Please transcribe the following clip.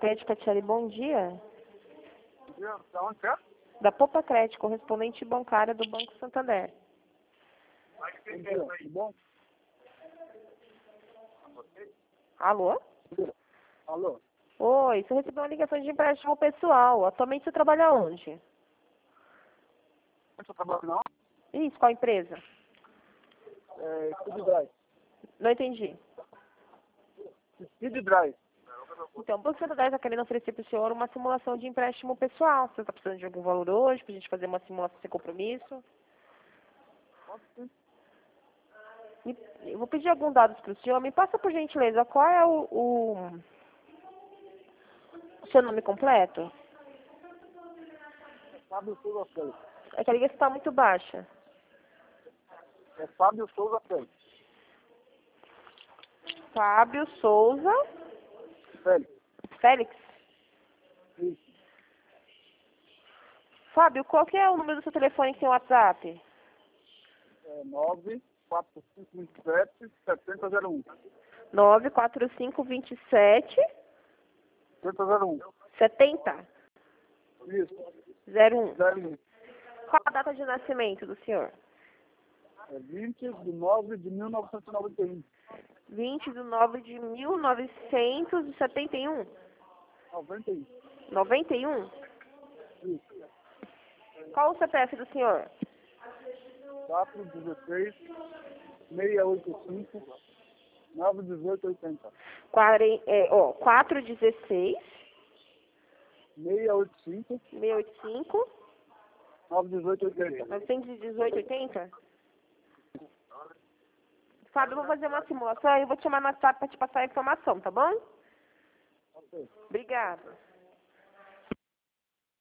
Crédito, Catiele, bom dia. Da onde é? Da Popa Crédito, correspondente bancária do Banco Santander. Bom dia, tudo bom? Alô? Alô? Oi, você recebeu uma ligação de empréstimo pessoal. Atualmente você trabalha onde? Você trabalha não? Isso, qual empresa? Speed Drive. Não entendi. Speed Drive. Então, o Banco Santander está querendo oferecer para o senhor uma simulação de empréstimo pessoal. Você está precisando de algum valor hoje para a gente fazer uma simulação sem compromisso? Eu vou pedir alguns dados para o senhor. Me passa, por gentileza, qual é o seu nome completo? Fábio Souza Félix. É que a ligação está muito baixa. É Fábio Souza Félix. Fábio Souza Félix. Félix. Isso. Fábio, qual que é o número do seu telefone que tem o WhatsApp? 94527-7001. 94527 7001. 7001. Isso. 01. 01. Qual a data de nascimento do senhor? 20/9/1991. 20/9/1971. 91. 91? Isso. Qual o CPF do senhor? 416-685-91880. 416 685 685 91880. 918,80? Fábio, eu vou fazer uma simulação e eu vou te chamar no WhatsApp para te passar a informação, tá bom? Ok. Obrigada.